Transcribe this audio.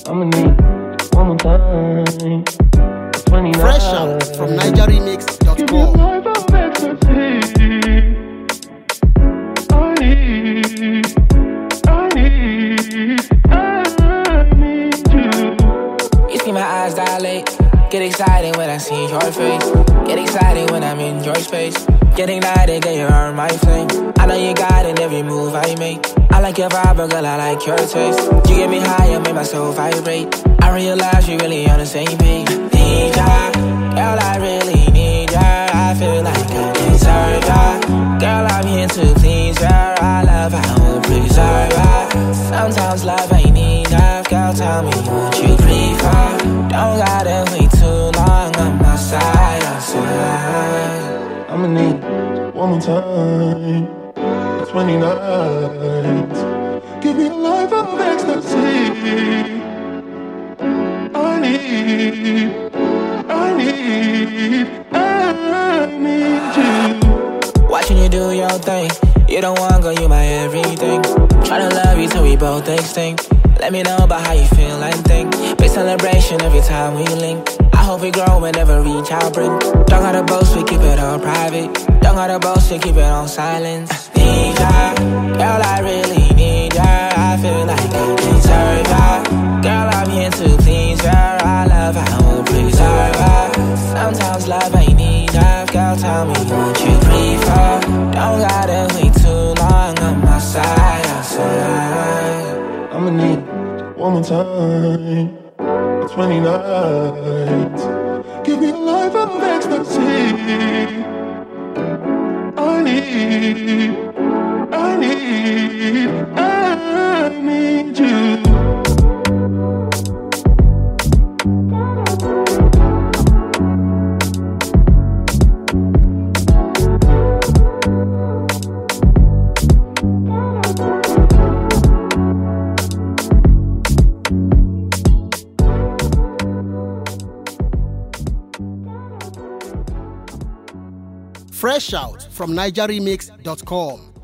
I'ma need one more time. 29. Fresh out from Give me a NigerRemix.com. life of ecstasy. I need you. You see my eyes dilate. Get excited when I see your face. Get excited when I'm in your space. Get ignited, girl, you're on my flame. I know you got it, every move I make. I like your vibe, but girl, I like your taste. You get me higher, make my soul vibrate. I realize you really on the same page. Need ya, girl, I really need ya. I feel like I deserve ya. Girl, I'm here to please ya. I love how we preserve ya. Sometimes love ain't enough. Girl, tell me what you prefer. Don't gotta wait too long on my side, I'ma need one more time. 29. Give me a life of ecstasy. I need you. watching you do your thing. You don't want girl, you my everything. Tryna love you till we both extinct. Let me know about how you feel and think. Big celebration every time we link. I hope we grow and never reach our brink. Don't gotta boast, we keep it all private. Don't gotta boast, we keep it on silence. Need ya, girl, I really need ya. I feel like I deserve ya. Girl, I'm here to please ya. I love how we preserve ya. Sometimes love ain't enough. Girl, tell me what you prefer. Don't gotta wait too long on my side. I'ma need one more time. 29. Give me a life of ecstasy. I need you. Fresh out from NigerRemix.com.